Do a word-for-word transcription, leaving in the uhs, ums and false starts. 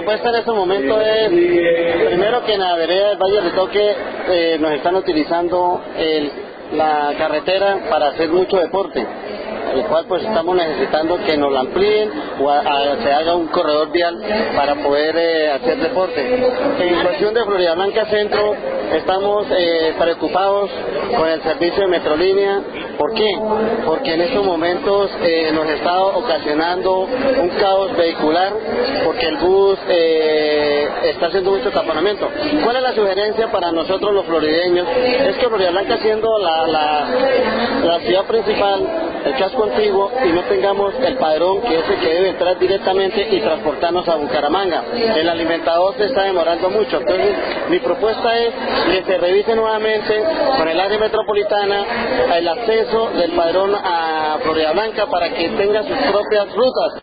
propuesta en este momento es, primero que en la vereda del Valle del Ritoque eh, nos están utilizando el, la carretera para hacer mucho deporte, el cual pues estamos necesitando que nos la amplíen o a, a, se haga un corredor vial para poder eh, hacer deporte. En cuestión de Florida Blanca Centro, estamos eh, preocupados con el servicio de Metrolínea. ¿Por qué? Porque en estos momentos eh, nos está ocasionando un caos vehicular, porque el bus eh, está haciendo mucho taponamiento. ¿Cuál es la sugerencia para nosotros los florideños? Es que Florida Blanca, siendo la, la, la ciudad principal, el casco antiguo, y no tengamos el padrón, que es el que debe entrar directamente y transportarnos a Bucaramanga. El alimentador se está demorando mucho. Entonces, mi propuesta es que se revise nuevamente con el área metropolitana el acceso del padrón a Florida Blanca para que tenga sus propias rutas.